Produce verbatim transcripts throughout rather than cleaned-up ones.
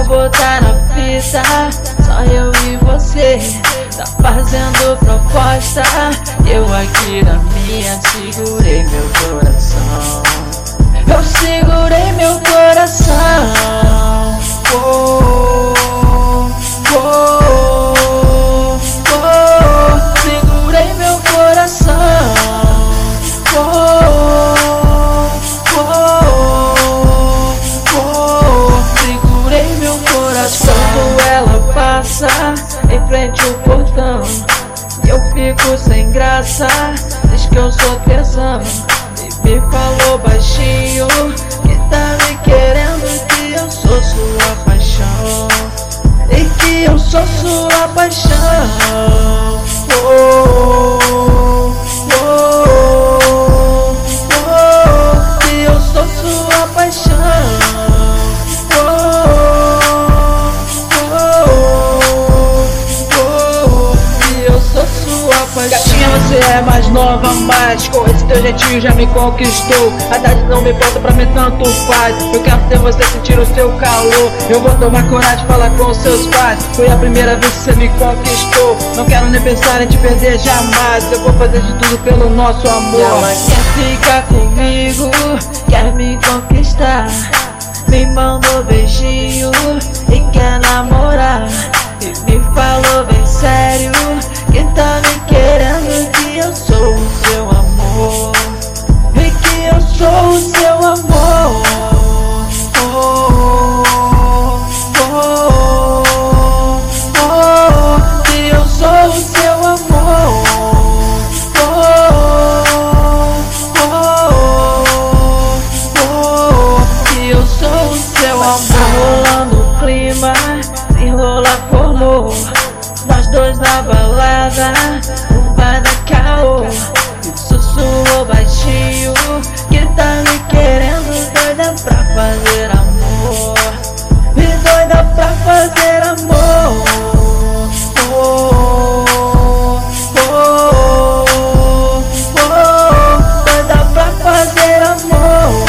botar na fita, só eu e você. Tá fazendo proposta, eu aqui na minha segurei meu coração. Eu segurei meu coração. Oh, oh, oh, segurei meu coração. Oh, oh, oh, segurei meu coração. Quando ela passa em frente ao portão, eu fico sem graça, diz que eu sou tesão. E me falou baixinho que tá me querendo, que eu sou sua paixão, e que eu sou sua paixão. Oh, oh, oh, oh, que eu sou sua paixão. Gatinha, você é mais nova, mas com esse teu jeitinho já me conquistou. A idade não me importa, pra mim tanto faz. Eu quero ter você, sentir o seu calor. Eu vou tomar coragem de falar com seus pais. Foi a primeira vez que você me conquistou. Não quero nem pensar em te perder jamais. Eu vou fazer de tudo pelo nosso amor. Ela quer ficar comigo, quer me conquistar, me mandou beijinho e quer namorar. E me falou bem sério que tá me querendo, que eu sou o seu amor, e que eu sou o seu amor. Oh, oh, oh, oh, que eu sou o seu amor. Oh, oh, oh, que eu sou o seu amor. Rolando o clima, se rola formou, nós dois na balada, um vai dar caô. Sussurrou baixinho que tá me querendo, doida pra fazer amor, e doida pra fazer amor. Oh, oh, oh, oh, doida pra fazer amor.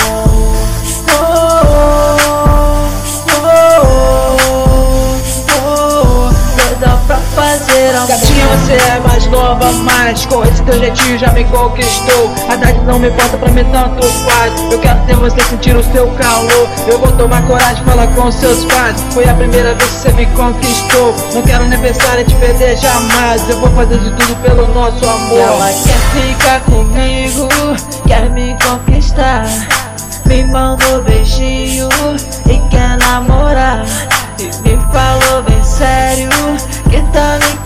Oh, oh, oh, doida pra fazer amor. Gatinha, você é mais nova, mas com esse teu jeitinho já me conquistou. A idade não me importa, pra mim tanto faz. Eu quero ter você, sentir o seu calor. Eu vou tomar coragem de falar com seus pais. Foi a primeira vez que você me conquistou. Não quero nem pensar em te perder jamais. Eu vou fazer de tudo pelo nosso amor. Ela quer ficar comigo, quer me conquistar, me mandou beijinho e quer namorar. E me falou bem sério que tá me